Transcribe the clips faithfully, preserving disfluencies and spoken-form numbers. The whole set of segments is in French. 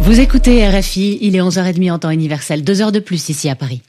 Vous écoutez R F I, il est onze heures trente en temps universel, deux heures de plus ici à Paris.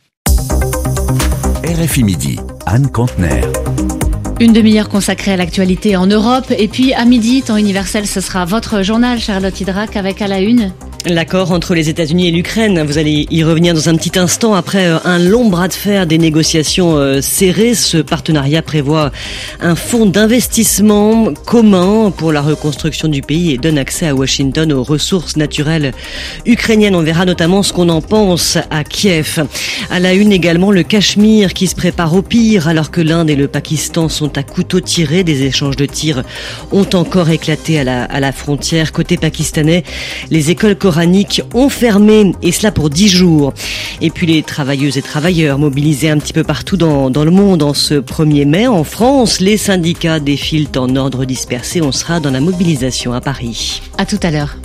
R F I Midi, Anne Contener. Une demi-heure consacrée à l'actualité en Europe. Et puis à midi, temps universel, ce sera votre journal, Charlotte Hydrac, avec à la une... L'accord entre les États-Unis et l'Ukraine, vous allez y revenir dans un petit instant. Après un long bras de fer, des négociations serrées, ce partenariat prévoit un fonds d'investissement commun pour la reconstruction du pays et donne accès à Washington aux ressources naturelles ukrainiennes. On verra notamment ce qu'on en pense à Kiev. À la une également, le Cachemire qui se prépare au pire alors que l'Inde et le Pakistan sont à couteau tiré. Des échanges de tirs ont encore éclaté à la, à la frontière. Côté pakistanais, les écoles coraniques ont fermé, et cela pour dix jours. Et puis les travailleuses et travailleurs mobilisés un petit peu partout dans, dans le monde en ce premier mai. En France, les syndicats défilent en ordre dispersé. On sera dans la mobilisation à Paris. À tout à l'heure.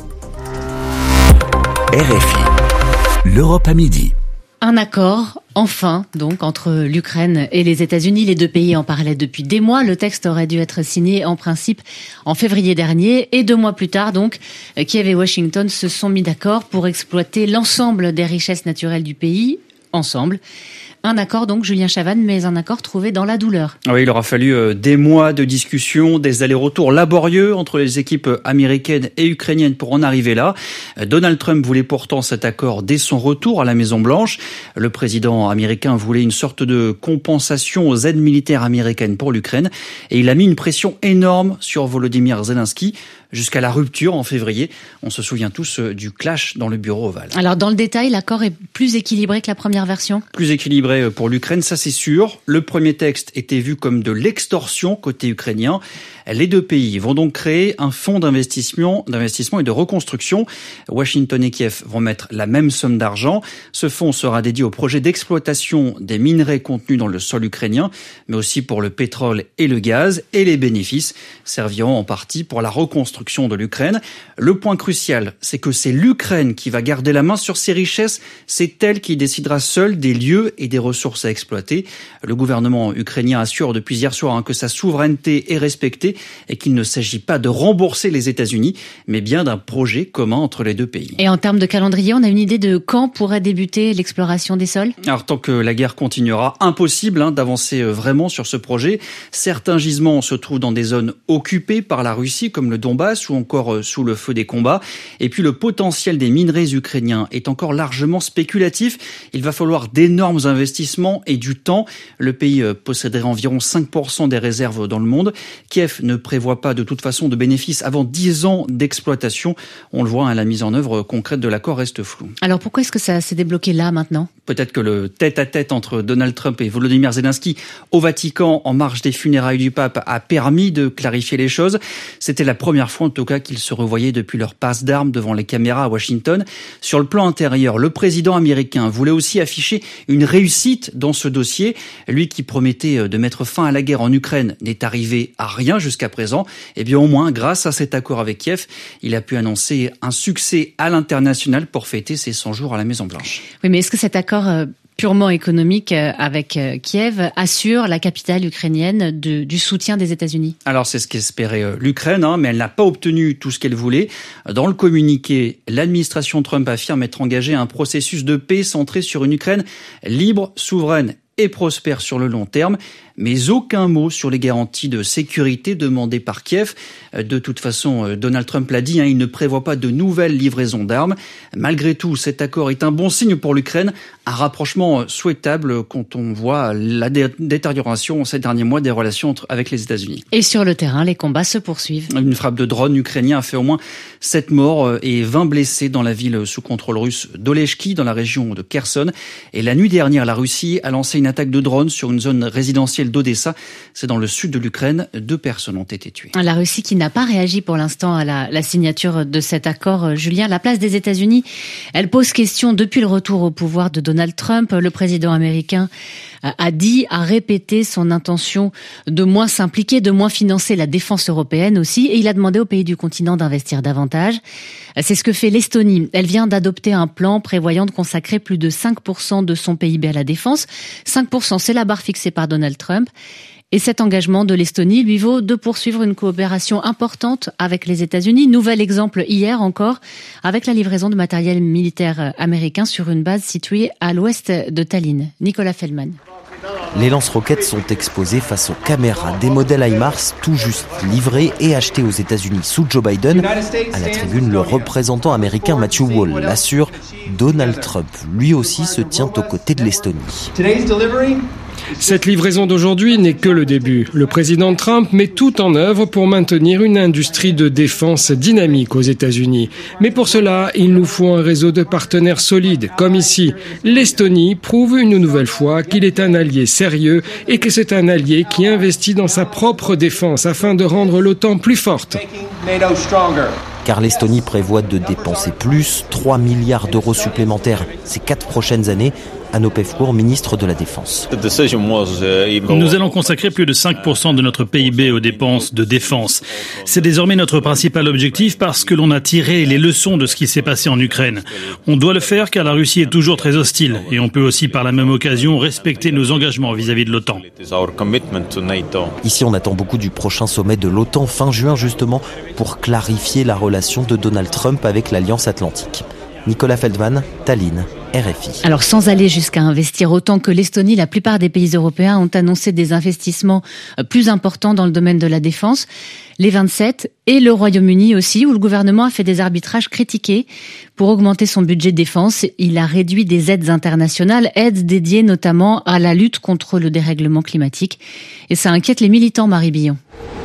R F I, l'Europe à midi. Un accord, enfin, donc, entre l'Ukraine et les États-Unis. Les deux pays en parlaient depuis des mois. Le texte aurait dû être signé, en principe, en février dernier. Et deux mois plus tard, donc, Kiev et Washington se sont mis d'accord pour exploiter l'ensemble des richesses naturelles du pays, ensemble. Un accord, donc, Julien Chavannes, mais un accord trouvé dans la douleur. Oui, il aura fallu des mois de discussions, des allers-retours laborieux entre les équipes américaines et ukrainiennes pour en arriver là. Donald Trump voulait pourtant cet accord dès son retour à la Maison-Blanche. Le président américain voulait une sorte de compensation aux aides militaires américaines pour l'Ukraine. Et il a mis une pression énorme sur Volodymyr Zelensky jusqu'à la rupture en février. On se souvient tous du clash dans le bureau ovale. Alors, dans le détail, l'accord est plus équilibré que la première version ? Plus équilibré pour l'Ukraine, ça c'est sûr. Le premier texte était vu comme de l'extorsion côté ukrainien. Les deux pays vont donc créer un fonds d'investissement, d'investissement et de reconstruction. Washington et Kiev vont mettre la même somme d'argent. Ce fonds sera dédié au projet d'exploitation des minerais contenus dans le sol ukrainien, mais aussi pour le pétrole et le gaz. Et les bénéfices serviront en partie pour la reconstruction de l'Ukraine. Le point crucial, c'est que c'est l'Ukraine qui va garder la main sur ses richesses. C'est elle qui décidera seule des lieux et des ressources à exploiter. Le gouvernement ukrainien assure depuis hier soir hein, que sa souveraineté est respectée et qu'il ne s'agit pas de rembourser les États-Unis, mais bien d'un projet commun entre les deux pays. Et en termes de calendrier, on a une idée de quand pourrait débuter l'exploration des sols ? Alors tant que la guerre continuera, impossible hein, d'avancer vraiment sur ce projet. Certains gisements se trouvent dans des zones occupées par la Russie, comme le Donbass, ou encore sous le feu des combats. Et puis le potentiel des minerais ukrainiens est encore largement spéculatif. Il va falloir d'énormes investissements et du temps. Le pays posséderait environ cinq pour cent des réserves dans le monde. Kiev ne prévoit pas de toute façon de bénéfices avant dix ans d'exploitation. On le voit, hein, la mise en œuvre concrète de l'accord reste floue. Alors pourquoi est-ce que ça s'est débloqué là maintenant ? Peut-être que le tête-à-tête entre Donald Trump et Volodymyr Zelensky au Vatican en marge des funérailles du pape a permis de clarifier les choses. C'était la première fois en tout cas qu'ils se revoyaient depuis leur passe d'armes devant les caméras à Washington. Sur le plan intérieur, le président américain voulait aussi afficher une réussite dans ce dossier. Lui qui promettait de mettre fin à la guerre en Ukraine n'est arrivé à rien jusqu'à présent. Eh bien au moins, grâce à cet accord avec Kiev, il a pu annoncer un succès à l'international pour fêter ses cent jours à la Maison-Blanche. Oui, mais est-ce que cet accord euh, purement économique euh, avec euh, Kiev assure la capitale ukrainienne de, du soutien des États-Unis ? Alors c'est ce qu'espérait euh, l'Ukraine, hein, mais elle n'a pas obtenu tout ce qu'elle voulait. Dans le communiqué, l'administration Trump affirme être engagée à un processus de paix centré sur une Ukraine libre, souveraine et prospère sur le long terme, mais aucun mot sur les garanties de sécurité demandées par Kiev. De toute façon, Donald Trump l'a dit, hein, il ne prévoit pas de nouvelles livraisons d'armes. Malgré tout, cet accord est un bon signe pour l'Ukraine, un rapprochement souhaitable quand on voit la dé- détérioration ces derniers mois des relations entre, avec les États-Unis. Et sur le terrain, les combats se poursuivent. Une frappe de drone ukrainien a fait au moins sept morts et vingt blessés dans la ville sous contrôle russe d'Oleshki, dans la région de Kherson. Et la nuit dernière, la Russie a lancé une attaque de drone sur une zone résidentielle d'Odessa. C'est dans le sud de l'Ukraine. Deux personnes ont été tuées. La Russie qui n'a pas réagi pour l'instant à la, la signature de cet accord. Julien, la place des États-Unis, elle pose question depuis le retour au pouvoir de Donald Trump. Le président américain a dit, a répété son intention de moins s'impliquer, de moins financer la défense européenne aussi. Et il a demandé aux pays du continent d'investir davantage. C'est ce que fait l'Estonie. Elle vient d'adopter un plan prévoyant de consacrer plus de cinq pour cent de son P I B à la défense. cinq pour cent, c'est la barre fixée par Donald Trump. Et cet engagement de l'Estonie lui vaut de poursuivre une coopération importante avec les États-Unis. Nouvel exemple hier encore, avec la livraison de matériel militaire américain sur une base située à l'ouest de Tallinn. Nicolas Feldman. Les lance-roquettes sont exposés face aux caméras des modèles HIMARS tout juste livrés et achetés aux États-Unis sous Joe Biden. À la tribune, le représentant américain Matthew Wall l'assure, Donald Trump, lui aussi, se tient aux côtés de l'Estonie. Cette livraison d'aujourd'hui n'est que le début. Le président Trump met tout en œuvre pour maintenir une industrie de défense dynamique aux États-Unis. Mais pour cela, il nous faut un réseau de partenaires solides, comme ici. L'Estonie prouve une nouvelle fois qu'il est un allié sérieux et que c'est un allié qui investit dans sa propre défense afin de rendre l'OTAN plus forte. Car l'Estonie prévoit de dépenser plus, trois milliards d'euros supplémentaires ces quatre prochaines années. Hanno Pevkur, ministre de la Défense. Nous allons consacrer plus de cinq pour cent de notre P I B aux dépenses de défense. C'est désormais notre principal objectif parce que l'on a tiré les leçons de ce qui s'est passé en Ukraine. On doit le faire car la Russie est toujours très hostile et on peut aussi par la même occasion respecter nos engagements vis-à-vis de l'OTAN. Ici, on attend beaucoup du prochain sommet de l'OTAN fin juin justement pour clarifier la relation de Donald Trump avec l'Alliance Atlantique. Nicolas Feldman, Tallinn, R F I. Alors sans aller jusqu'à investir autant que l'Estonie, la plupart des pays européens ont annoncé des investissements plus importants dans le domaine de la défense. Les vingt-sept et le Royaume-Uni aussi, où le gouvernement a fait des arbitrages critiqués pour augmenter son budget de défense. Il a réduit des aides internationales, aides dédiées notamment à la lutte contre le dérèglement climatique. Et ça inquiète les militants, Marie Billon.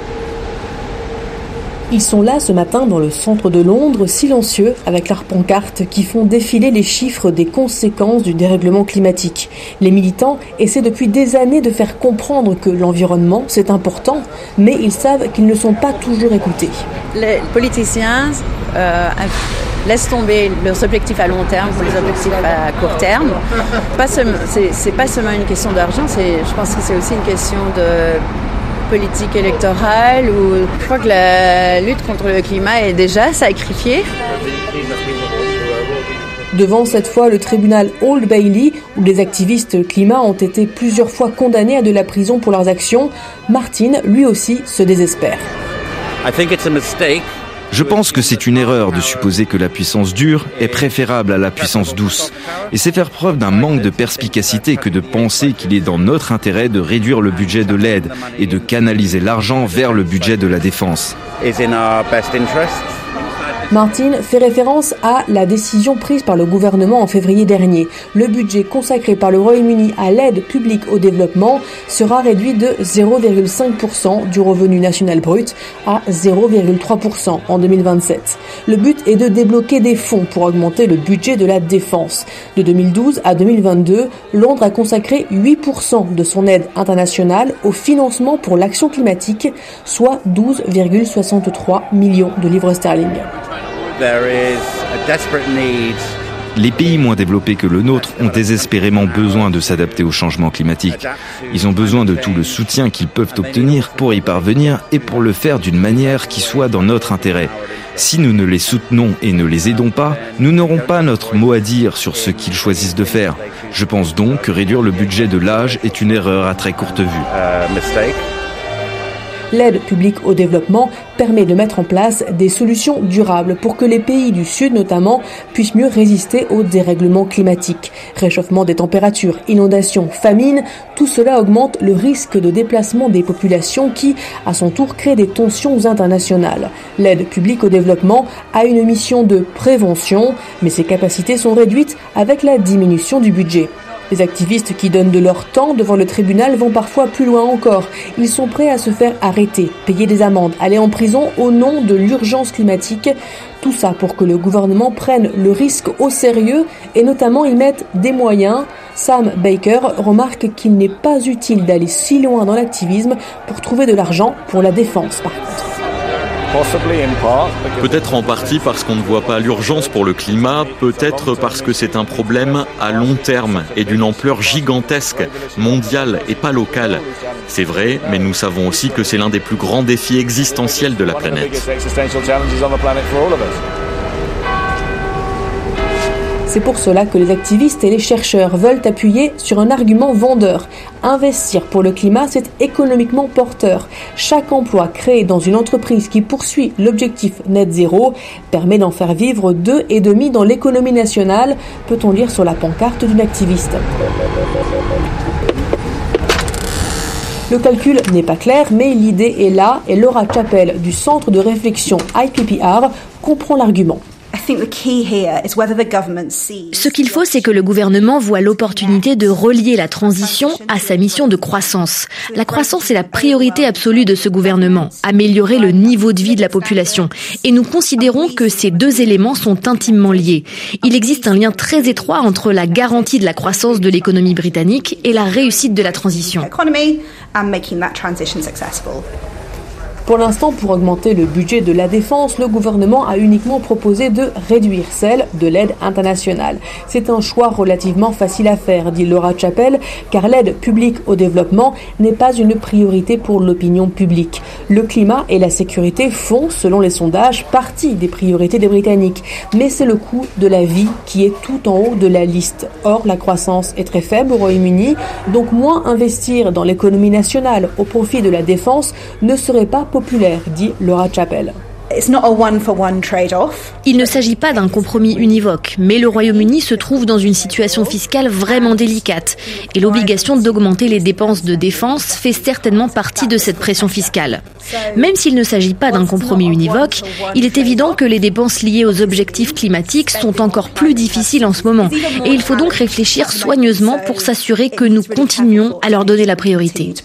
Ils sont là ce matin dans le centre de Londres, silencieux, avec leurs pancartes qui font défiler les chiffres des conséquences du dérèglement climatique. Les militants essaient depuis des années de faire comprendre que l'environnement, c'est important, mais ils savent qu'ils ne sont pas toujours écoutés. Les politiciens euh, laissent tomber leurs objectifs à long terme pour les objectifs à court terme. Pas seulement, c'est, c'est pas seulement une question d'argent, c'est, je pense que c'est aussi une question de politique électorale où je crois que la lutte contre le climat est déjà sacrifiée. Devant cette fois le tribunal Old Bailey, où les activistes climat ont été plusieurs fois condamnés à de la prison pour leurs actions, Martin, lui aussi, se désespère. I think it's a mistake. Je pense que c'est une erreur de supposer que la puissance dure est préférable à la puissance douce. Et c'est faire preuve d'un manque de perspicacité que de penser qu'il est dans notre intérêt de réduire le budget de l'aide et de canaliser l'argent vers le budget de la défense. Martin fait référence à la décision prise par le gouvernement en février dernier. Le budget consacré par le Royaume-Uni à l'aide publique au développement sera réduit de zéro virgule cinq pour cent du revenu national brut à zéro virgule trois pour cent en deux mille vingt-sept. Le but est de débloquer des fonds pour augmenter le budget de la défense. De deux mille douze à deux mille vingt-deux, Londres a consacré huit pour cent de son aide internationale au financement pour l'action climatique, soit douze virgule soixante-trois millions de livres sterling. Les pays moins développés que le nôtre ont désespérément besoin de s'adapter au changement climatique. Ils ont besoin de tout le soutien qu'ils peuvent obtenir pour y parvenir et pour le faire d'une manière qui soit dans notre intérêt. Si nous ne les soutenons et ne les aidons pas, nous n'aurons pas notre mot à dire sur ce qu'ils choisissent de faire. Je pense donc que réduire le budget de l'A G est une erreur à très courte vue. L'aide publique au développement permet de mettre en place des solutions durables pour que les pays du Sud, notamment, puissent mieux résister au dérèglement climatique. Réchauffement des températures, inondations, famine, tout cela augmente le risque de déplacement des populations qui, à son tour, crée des tensions internationales. L'aide publique au développement a une mission de prévention, mais ses capacités sont réduites avec la diminution du budget. Les activistes qui donnent de leur temps devant le tribunal vont parfois plus loin encore. Ils sont prêts à se faire arrêter, payer des amendes, aller en prison au nom de l'urgence climatique. Tout ça pour que le gouvernement prenne le risque au sérieux et notamment y mette des moyens. Sam Baker remarque qu'il n'est pas utile d'aller si loin dans l'activisme pour trouver de l'argent pour la défense par contre. Peut-être en partie parce qu'on ne voit pas l'urgence pour le climat, peut-être parce que c'est un problème à long terme et d'une ampleur gigantesque, mondiale et pas locale. C'est vrai, mais nous savons aussi que c'est l'un des plus grands défis existentiels de la planète. C'est pour cela que les activistes et les chercheurs veulent appuyer sur un argument vendeur. Investir pour le climat, c'est économiquement porteur. Chaque emploi créé dans une entreprise qui poursuit l'objectif net zéro permet d'en faire vivre deux et demi dans l'économie nationale, peut-on lire sur la pancarte d'une activiste. Le calcul n'est pas clair, mais l'idée est là et Laura Chappell du centre de réflexion I P P R comprend l'argument. Ce qu'il faut, c'est que le gouvernement voit l'opportunité de relier la transition à sa mission de croissance. La croissance est la priorité absolue de ce gouvernement, améliorer le niveau de vie de la population. Et nous considérons que ces deux éléments sont intimement liés. Il existe un lien très étroit entre la garantie de la croissance de l'économie britannique et la réussite de la transition. Pour l'instant, pour augmenter le budget de la défense, le gouvernement a uniquement proposé de réduire celle de l'aide internationale. C'est un choix relativement facile à faire, dit Laura Chappell, car l'aide publique au développement n'est pas une priorité pour l'opinion publique. Le climat et la sécurité font, selon les sondages, partie des priorités des Britanniques. Mais c'est le coût de la vie qui est tout en haut de la liste. Or, la croissance est très faible au Royaume-Uni, donc moins investir dans l'économie nationale au profit de la défense ne serait pas populaire, dit Laura Chappell. Il ne s'agit pas d'un compromis univoque, mais le Royaume-Uni se trouve dans une situation fiscale vraiment délicate et l'obligation d'augmenter les dépenses de défense fait certainement partie de cette pression fiscale. Même s'il ne s'agit pas d'un compromis univoque, il est évident que les dépenses liées aux objectifs climatiques sont encore plus difficiles en ce moment et il faut donc réfléchir soigneusement pour s'assurer que nous continuons à leur donner la priorité.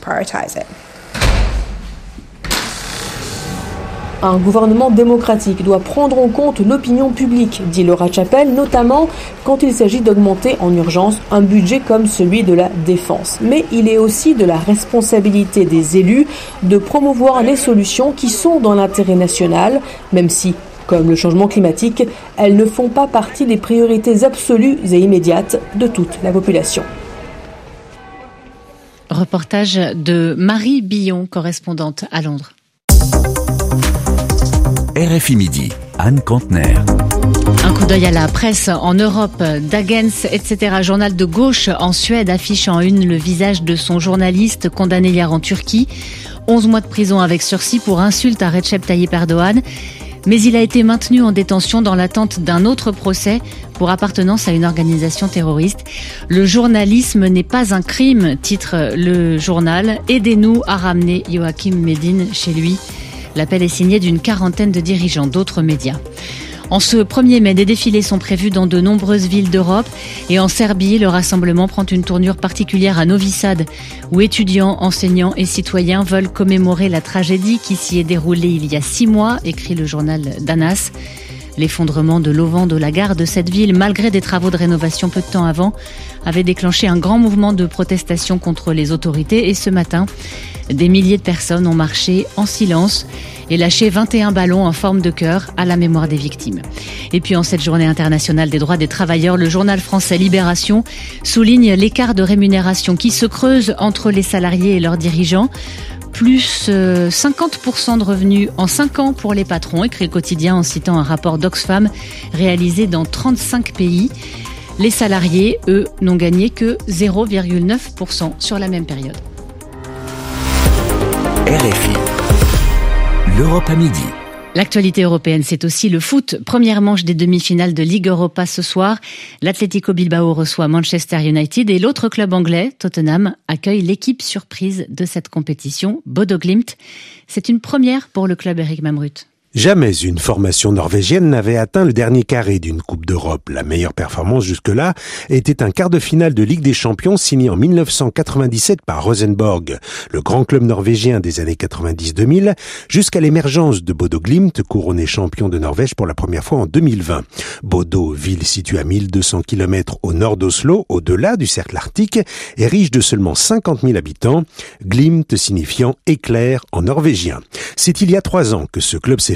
Un gouvernement démocratique doit prendre en compte l'opinion publique, dit Laura Chappell, notamment quand il s'agit d'augmenter en urgence un budget comme celui de la défense. Mais il est aussi de la responsabilité des élus de promouvoir les solutions qui sont dans l'intérêt national, même si, comme le changement climatique, elles ne font pas partie des priorités absolues et immédiates de toute la population. Reportage de Marie Billon, correspondante à Londres. R F I Midi, Anne Kantner. Un coup d'œil à la presse en Europe, Dagens, et cetera. Journal de gauche en Suède affiche en une le visage de son journaliste condamné hier en Turquie. onze mois de prison avec sursis pour insulte à Recep Tayyip Erdogan. Mais il a été maintenu en détention dans l'attente d'un autre procès pour appartenance à une organisation terroriste. Le journalisme n'est pas un crime, titre le journal. Aidez-nous à ramener Joachim Medin chez lui. L'appel est signé d'une quarantaine de dirigeants d'autres médias. En ce premier mai, des défilés sont prévus dans de nombreuses villes d'Europe. Et en Serbie, le rassemblement prend une tournure particulière à Novi Sad, où étudiants, enseignants et citoyens veulent commémorer la tragédie qui s'y est déroulée il y a six mois, écrit le journal Danas. L'effondrement de l'auvent de la gare de cette ville, malgré des travaux de rénovation peu de temps avant, avait déclenché un grand mouvement de protestation contre les autorités. Et ce matin, des milliers de personnes ont marché en silence et lâché vingt et un ballons en forme de cœur à la mémoire des victimes. Et puis en cette journée internationale des droits des travailleurs, le journal français Libération souligne l'écart de rémunération qui se creuse entre les salariés et leurs dirigeants. Plus cinquante pour cent de revenus en cinq ans pour les patrons, écrit le quotidien en citant un rapport d'Oxfam réalisé dans trente-cinq pays. Les salariés, eux, n'ont gagné que zéro virgule neuf pour cent sur la même période. R F I, l'Europe à midi. L'actualité européenne, c'est aussi le foot. Première manche des demi-finales de Ligue Europa ce soir. L'Atlético Bilbao reçoit Manchester United et l'autre club anglais, Tottenham, accueille l'équipe surprise de cette compétition, Bodo Glimt. C'est une première pour le club Eric Mamrut. Jamais une formation norvégienne n'avait atteint le dernier carré d'une Coupe d'Europe. La meilleure performance jusque-là était un quart de finale de Ligue des Champions signé en dix-neuf cent quatre-vingt-dix-sept par Rosenborg, le grand club norvégien des années quatre-vingt-dix deux mille, jusqu'à l'émergence de Bodo Glimt, couronné champion de Norvège pour la première fois en deux mille vingt. Bodo, ville située à mille deux cents kilomètres au nord d'Oslo, au-delà du cercle arctique, est riche de seulement cinquante mille habitants, Glimt signifiant éclair en norvégien. C'est il y a trois ans que ce club s'est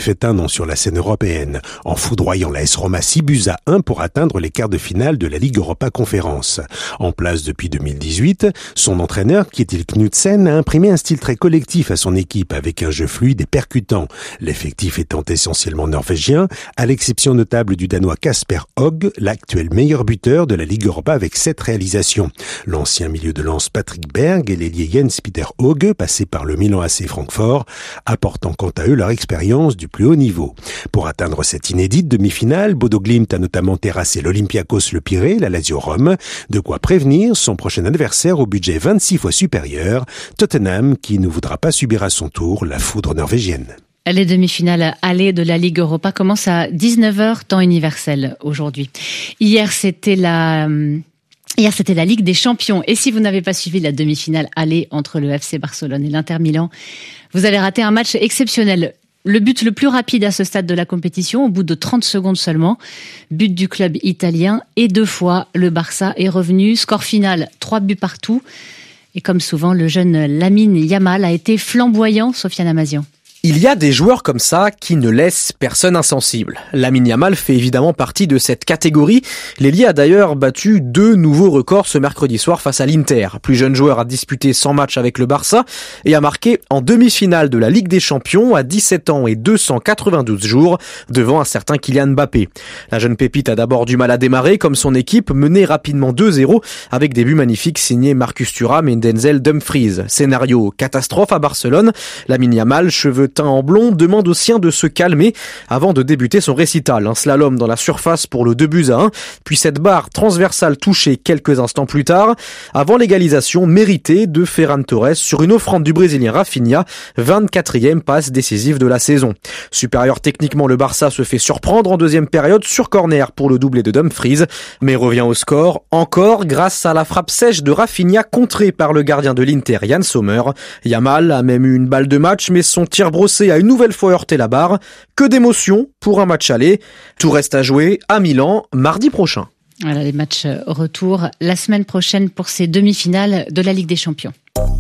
défaite un an sur la scène européenne, en foudroyant l'A S Roma six buts à un pour atteindre les quarts de finale de la Ligue Europa Conférence. En place depuis deux mille dix-huit, son entraîneur, Kjetil Knudsen, a imprimé un style très collectif à son équipe avec un jeu fluide et percutant, l'effectif étant essentiellement norvégien, à l'exception notable du Danois Kasper Hogg, l'actuel meilleur buteur de la Ligue Europa avec sept réalisations. L'ancien milieu de lance Patrick Berg et l'ailier Jens Peter Hauge, passé par le Milan A C Francfort, apportant quant à eux leur expérience du plus haut niveau. Pour atteindre cette inédite demi-finale, Bodo Glimt a notamment terrassé l'Olympiakos Le Pirée, la Lazio Rome, de quoi prévenir son prochain adversaire au budget vingt-six fois supérieur, Tottenham, qui ne voudra pas subir à son tour la foudre norvégienne. Les demi-finales allées de la Ligue Europa commencent à dix-neuf heures, temps universel, aujourd'hui. Hier, c'était la... Hier, c'était la Ligue des Champions. Et si vous n'avez pas suivi la demi-finale allée entre le F C Barcelone et l'Inter Milan, vous avez raté un match exceptionnel. Le but le plus rapide à ce stade de la compétition, au bout de trente secondes seulement. But du club italien. Et deux fois, le Barça est revenu. Score final, trois buts partout. Et comme souvent, le jeune Lamine Yamal a été flamboyant, Sofiane Amazian. Il y a des joueurs comme ça qui ne laissent personne insensible. Lamine Yamal fait évidemment partie de cette catégorie. L'ailier a d'ailleurs battu deux nouveaux records ce mercredi soir face à l'Inter. Plus jeune joueur a disputé cent matchs avec le Barça et a marqué en demi-finale de la Ligue des Champions à dix-sept ans et deux cent quatre-vingt-douze jours devant un certain Kylian Mbappé. La jeune pépite a d'abord du mal à démarrer comme son équipe menée rapidement deux zéro avec des buts magnifiques signés Marcus Thuram et Denzel Dumfries. Scénario catastrophe à Barcelone. Lamine Yamal, cheveux teint en blond, demande aux siens de se calmer avant de débuter son récital. Un slalom dans la surface pour le deux buts à un, puis cette barre transversale touchée quelques instants plus tard, avant l'égalisation méritée de Ferran Torres sur une offrande du Brésilien Rafinha, vingt-quatrième passe décisive de la saison. Supérieur techniquement, le Barça se fait surprendre en deuxième période sur corner pour le doublé de Dumfries, mais revient au score encore grâce à la frappe sèche de Rafinha contrée par le gardien de l'Inter, Yann Sommer. Yamal a même eu une balle de match, mais son tir brossé a une nouvelle fois heurté la barre. Que d'émotion pour un match aller. Tout reste à jouer à Milan mardi prochain. Voilà les matchs retour la semaine prochaine pour ces demi-finales de la Ligue des Champions.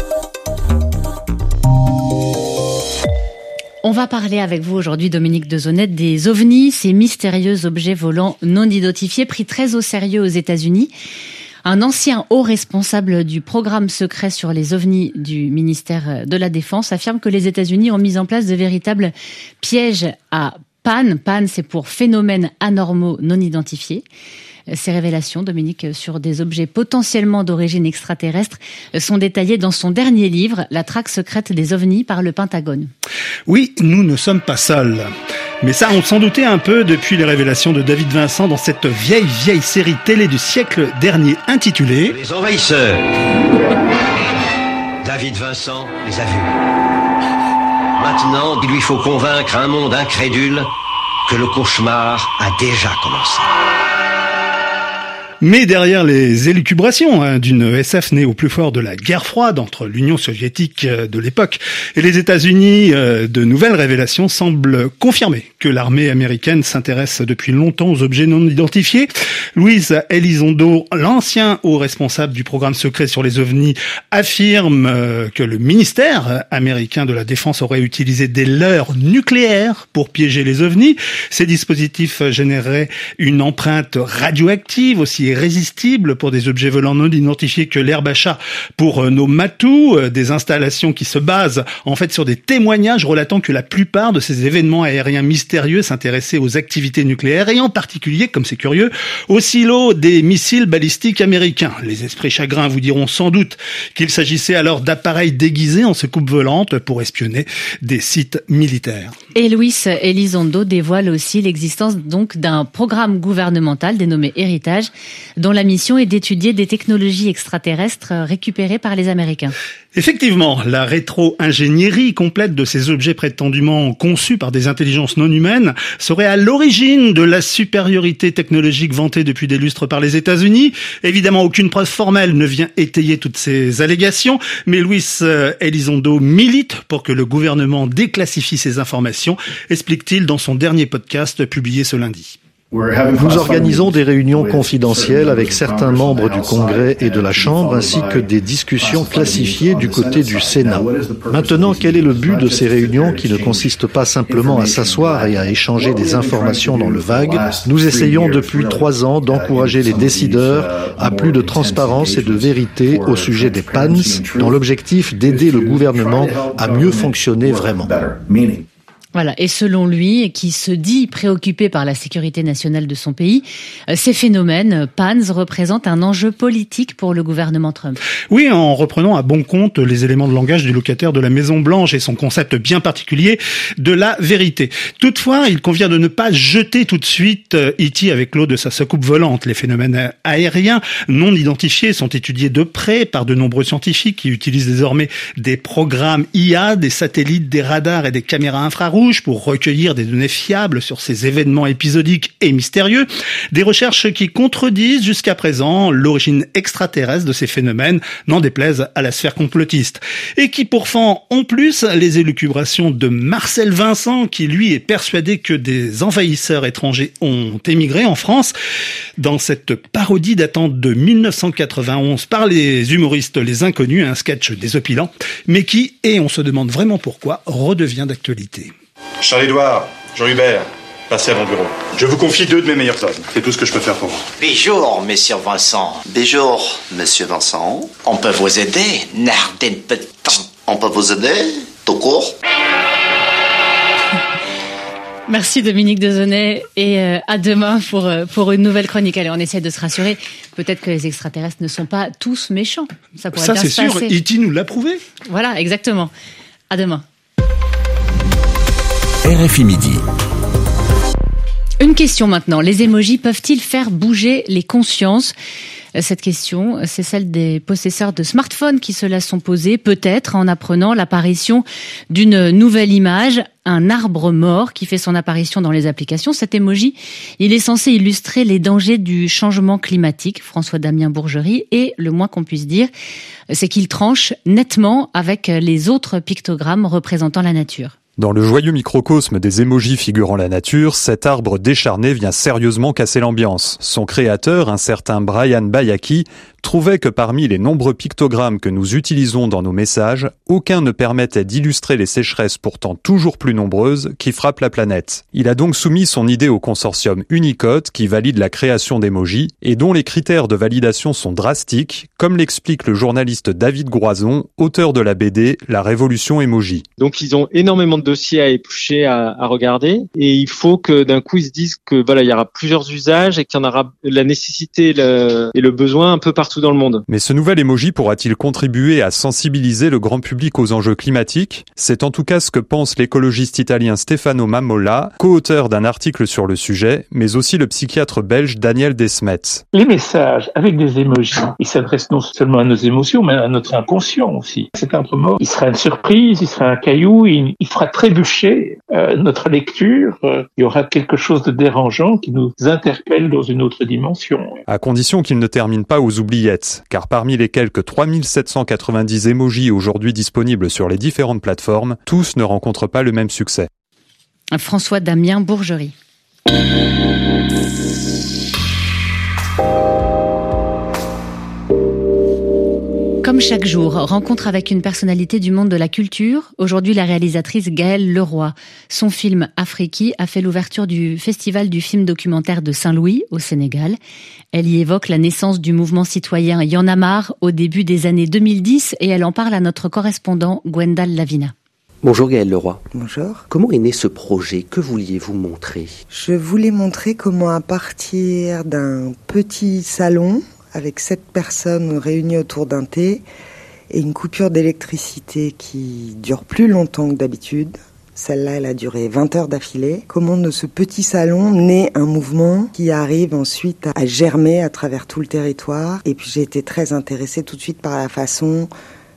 On va parler avec vous aujourd'hui, Dominique Dezonnette, des ovnis, ces mystérieux objets volants non identifiés pris très au sérieux aux États-Unis. Un ancien haut responsable du programme secret sur les ovnis du ministère de la Défense affirme que les États-Unis ont mis en place de véritables pièges à P A N. P A N, c'est pour phénomènes anormaux non identifiés. Ces révélations, Dominique, sur des objets potentiellement d'origine extraterrestre sont détaillées dans son dernier livre, La traque secrète des ovnis par le Pentagone. Oui, nous ne sommes pas seuls. Mais ça, on s'en doutait un peu depuis les révélations de David Vincent dans cette vieille, vieille série télé du siècle dernier intitulée Les Envahisseurs. David Vincent les a vus. Maintenant, il lui faut convaincre un monde incrédule que le cauchemar a déjà commencé. Mais derrière les élucubrations hein, d'une S F née au plus fort de la guerre froide entre l'Union soviétique de l'époque et les États-Unis, euh, de nouvelles révélations semblent confirmer que l'armée américaine s'intéresse depuis longtemps aux objets non identifiés. Louise Elizondo, l'ancien haut responsable du programme secret sur les ovnis, affirme euh, que le ministère américain de la Défense aurait utilisé des leurres nucléaires pour piéger les ovnis. Ces dispositifs généreraient une empreinte radioactive aussi irrésistible pour des objets volants non identifiés que l'herbe à chat pour nos matous, des installations qui se basent en fait sur des témoignages relatant que la plupart de ces événements aériens mystérieux s'intéressaient aux activités nucléaires et en particulier, comme c'est curieux, aux silos des missiles balistiques américains. Les esprits chagrins vous diront sans doute qu'il s'agissait alors d'appareils déguisés en soucoupe volante pour espionner des sites militaires. Et Luis Elizondo dévoile aussi l'existence donc d'un programme gouvernemental dénommé Héritage, dont la mission est d'étudier des technologies extraterrestres récupérées par les Américains. Effectivement, la rétro-ingénierie complète de ces objets prétendument conçus par des intelligences non humaines serait à l'origine de la supériorité technologique vantée depuis des lustres par les États-Unis. Évidemment, aucune preuve formelle ne vient étayer toutes ces allégations, mais Luis Elizondo milite pour que le gouvernement déclassifie ces informations, explique-t-il dans son dernier podcast publié ce lundi. Nous organisons des réunions confidentielles avec certains membres du Congrès et de la Chambre, ainsi que des discussions classifiées du côté du Sénat. Maintenant, quel est le but de ces réunions qui ne consistent pas simplement à s'asseoir et à échanger des informations dans le vague? Nous essayons depuis trois ans d'encourager les décideurs à plus de transparence et de vérité au sujet des P A N S, dans l'objectif d'aider le gouvernement à mieux fonctionner vraiment. Voilà. Et selon lui, qui se dit préoccupé par la sécurité nationale de son pays, ces phénomènes P A N S représentent un enjeu politique pour le gouvernement Trump. Oui, en reprenant à bon compte les éléments de langage du locataire de la Maison Blanche et son concept bien particulier de la vérité. Toutefois, il convient de ne pas jeter tout de suite E T avec l'eau de sa soucoupe volante. Les phénomènes aériens non identifiés sont étudiés de près par de nombreux scientifiques qui utilisent désormais des programmes I A, des satellites, des radars et des caméras infrarouges pour recueillir des données fiables sur ces événements épisodiques et mystérieux, des recherches qui contredisent jusqu'à présent l'origine extraterrestre de ces phénomènes, n'en déplaise à la sphère complotiste, et qui pourfend en plus les élucubrations de Marcel Vincent, qui lui est persuadé que des envahisseurs étrangers ont émigré en France, dans cette parodie datant de dix-neuf cent quatre-vingt-onze par les humoristes Les Inconnus, un sketch désopilant, mais qui, et on se demande vraiment pourquoi, redevient d'actualité. Charles-Édouard, Jean-Hubert, passez à mon bureau. Je vous confie deux de mes meilleurs hommes. C'est tout ce que je peux faire pour vous. Bonjour, monsieur Vincent. Bonjour, monsieur Vincent. On peut vous aider, Nardine Petit. On peut vous aider, tout court. Merci Dominique Dezonnet et euh, à demain pour, euh, pour une nouvelle chronique. Allez, on essaie de se rassurer. Peut-être que les extraterrestres ne sont pas tous méchants. Ça pourrait Ça, bien c'est se sûr. passer. E T nous l'a prouvé. Voilà, exactement. À demain. R F I Midi. Une question maintenant. Les émojis peuvent-ils faire bouger les consciences ? Cette question, c'est celle des possesseurs de smartphones qui se la sont posées, peut-être en apprenant l'apparition d'une nouvelle image, un arbre mort qui fait son apparition dans les applications. Cet emoji, il est censé illustrer les dangers du changement climatique, François-Damien Bourgerie, et le moins qu'on puisse dire, c'est qu'il tranche nettement avec les autres pictogrammes représentant la nature. Dans le joyeux microcosme des émojis figurant la nature, cet arbre décharné vient sérieusement casser l'ambiance. Son créateur, un certain Brian Bayaki, trouvait que parmi les nombreux pictogrammes que nous utilisons dans nos messages, aucun ne permettait d'illustrer les sécheresses pourtant toujours plus nombreuses qui frappent la planète. Il a donc soumis son idée au consortium Unicode qui valide la création d'émojis et dont les critères de validation sont drastiques, comme l'explique le journaliste David Groison, auteur de la B D La Révolution Emoji. Donc ils ont énormément de dossiers à éplucher, à, à regarder, et il faut que d'un coup ils se disent que voilà, il y aura plusieurs usages et qu'il y en aura la nécessité et le, et le besoin un peu partout dans le monde. Mais ce nouvel emoji pourra-t-il contribuer à sensibiliser le grand public aux enjeux climatiques ? C'est en tout cas ce que pense l'écologiste italien Stefano Mammola, co-auteur d'un article sur le sujet, mais aussi le psychiatre belge Daniel Desmet. Les messages avec des emojis, ils s'adressent non seulement à nos émotions, mais à notre inconscient aussi. Cet arbre mort, il sera une surprise, il sera un caillou, il, il fera trébucher euh, notre lecture. Euh, il y aura quelque chose de dérangeant qui nous interpelle dans une autre dimension. À condition qu'il ne termine pas aux oubliettes, car parmi les quelques trois mille sept cent quatre-vingt-dix emojis aujourd'hui disponibles sur les différentes plateformes, tous ne rencontrent pas le même succès. François-Damien Bourgerie. Comme chaque jour, rencontre avec une personnalité du monde de la culture. Aujourd'hui, la réalisatrice Gaëlle Leroy. Son film Afriki a fait l'ouverture du Festival du film documentaire de Saint-Louis, au Sénégal. Elle y évoque la naissance du mouvement citoyen Y en a marre au début des années deux mille dix et elle en parle à notre correspondant Gwendal Lavina. Bonjour Gaëlle Leroy. Bonjour. Comment est né ce projet ? Que vouliez-vous montrer ? Je voulais montrer comment à partir d'un petit salon avec sept personnes réunies autour d'un thé et une coupure d'électricité qui dure plus longtemps que d'habitude. Celle-là, elle a duré vingt heures d'affilée. Comment de ce petit salon naît un mouvement qui arrive ensuite à germer à travers tout le territoire. Et puis j'ai été très intéressée tout de suite par la façon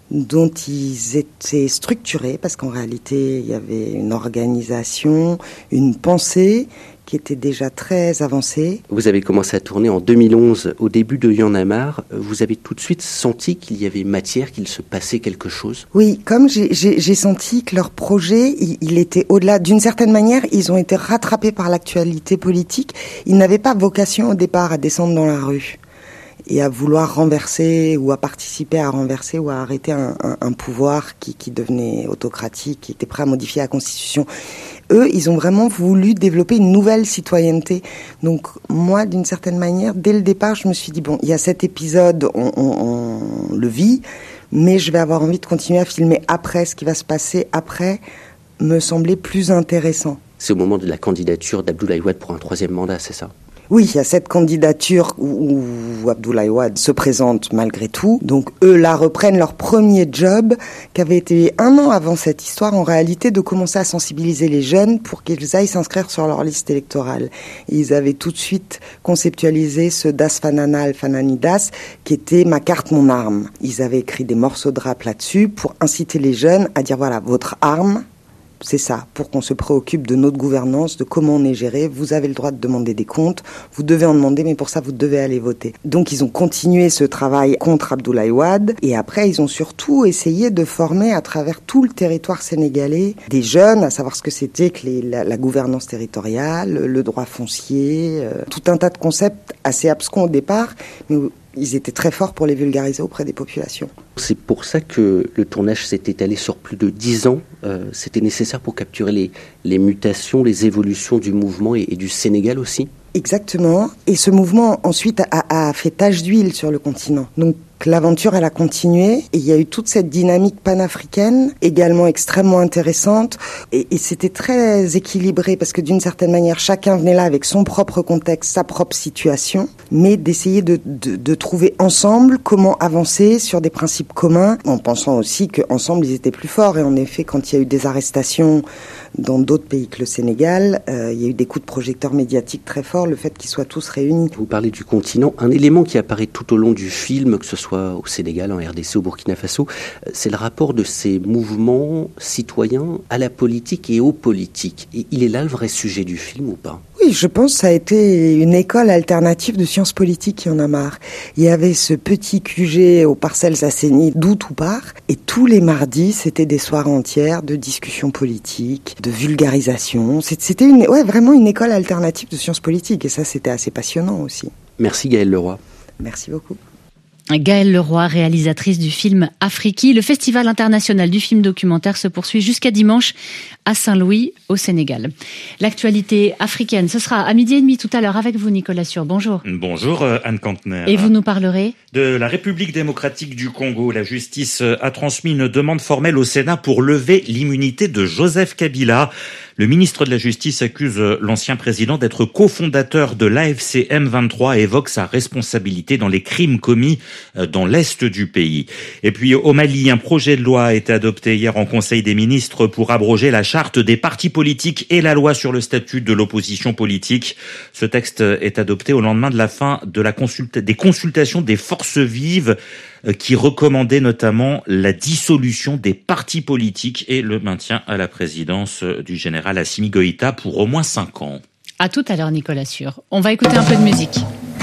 dont ils étaient structurés, parce qu'en réalité, il y avait une organisation, une pensée qui était déjà très avancée. Vous avez commencé à tourner en deux mille onze, au début de Y'en a marre. Vous avez tout de suite senti qu'il y avait matière, qu'il se passait quelque chose? Oui, comme j'ai, j'ai, j'ai senti que leur projet, il, il était au-delà. D'une certaine manière, ils ont été rattrapés par l'actualité politique. Ils n'avaient pas vocation au départ à descendre dans la rue et à vouloir renverser ou à participer à renverser ou à arrêter un, un, un pouvoir qui, qui devenait autocratique, qui était prêt à modifier la Constitution. Eux, ils ont vraiment voulu développer une nouvelle citoyenneté. Donc moi, d'une certaine manière, dès le départ, je me suis dit, bon, il y a cet épisode, on, on, on le vit, mais je vais avoir envie de continuer à filmer après. Ce qui va se passer après me semblait plus intéressant. C'est au moment de la candidature d'Abdoulaye Wade pour un troisième mandat, c'est ça? Oui, il y a cette candidature où, où Abdoulaye Wade se présente malgré tout. Donc eux, là, reprennent leur premier job, qui avait été un an avant cette histoire, en réalité, de commencer à sensibiliser les jeunes pour qu'ils aillent s'inscrire sur leur liste électorale. Et ils avaient tout de suite conceptualisé ce Das Fanana al Fanani Das, qui était ma carte, mon arme. Ils avaient écrit des morceaux de rap là-dessus pour inciter les jeunes à dire, voilà, votre arme, c'est ça, pour qu'on se préoccupe de notre gouvernance, de comment on est géré. Vous avez le droit de demander des comptes, vous devez en demander, mais pour ça, vous devez aller voter. Donc, ils ont continué ce travail contre Abdoulaye Wade, et après, ils ont surtout essayé de former à travers tout le territoire sénégalais des jeunes, à savoir ce que c'était que les, la, la gouvernance territoriale, le droit foncier, euh, tout un tas de concepts assez abscons au départ, mais ils étaient très forts pour les vulgariser auprès des populations. C'est pour ça que le tournage s'est étalé sur plus de dix ans. Euh, c'était nécessaire pour capturer les, les mutations, les évolutions du mouvement et, et du Sénégal aussi? Exactement. Et ce mouvement, ensuite, a, a fait tache d'huile sur le continent. Donc, l'aventure, elle a continué. Et il y a eu toute cette dynamique panafricaine, également extrêmement intéressante. Et, et c'était très équilibré, parce que d'une certaine manière, chacun venait là avec son propre contexte, sa propre situation, mais d'essayer de, de, de trouver ensemble comment avancer sur des principes communs, en pensant aussi qu'ensemble, ils étaient plus forts. Et en effet, quand il y a eu des arrestations dans d'autres pays que le Sénégal, euh, il y a eu des coups de projecteur médiatiques très forts, le fait qu'ils soient tous réunis. Vous parlez du continent. Un élément qui apparaît tout au long du film, que ce soit au Sénégal, en R D C, au Burkina Faso, c'est le rapport de ces mouvements citoyens à la politique et aux politiques. Et il est là le vrai sujet du film ou pas? Oui, je pense que ça a été une école alternative de sciences politiques, Y'en a marre. Il y avait ce petit Q G aux Parcelles Assainies, d'où tout part, et tous les mardis, c'était des soirées entières de discussions politiques, de vulgarisation. C'était une, ouais, vraiment une école alternative de sciences politiques, et ça, c'était assez passionnant aussi. Merci Gaëlle Leroy. Merci beaucoup. Gaëlle Leroy, réalisatrice du film Afriki. Le Festival international du film documentaire se poursuit jusqu'à dimanche à Saint-Louis, au Sénégal. L'actualité africaine, ce sera à midi et demi tout à l'heure avec vous, Nicolas Sûr. Bonjour. Bonjour, Anne Kantner. Et vous nous parlerez de la République démocratique du Congo. La justice a transmis une demande formelle au Sénat pour lever l'immunité de Joseph Kabila. Le ministre de la Justice accuse l'ancien président d'être cofondateur de l'A F C M vingt-trois et évoque sa responsabilité dans les crimes commis dans l'est du pays. Et puis au Mali, un projet de loi a été adopté hier en Conseil des ministres pour abroger la charte des partis politiques et la loi sur le statut de l'opposition politique. Ce texte est adopté au lendemain de la fin de la consulte- des consultations des forces vives qui recommandait notamment la dissolution des partis politiques et le maintien à la présidence du général Assimi Goïta pour au moins cinq ans. À tout à l'heure, Nicolas Sûr. On va écouter un peu de musique.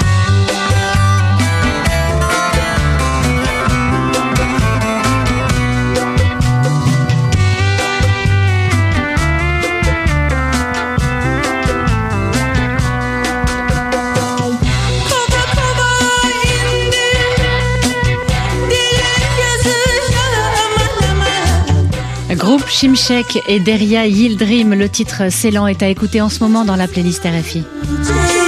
Groupe Shimshek et Deria Yildirim, le titre Ceylan est à écouter en ce moment dans la playlist R F I.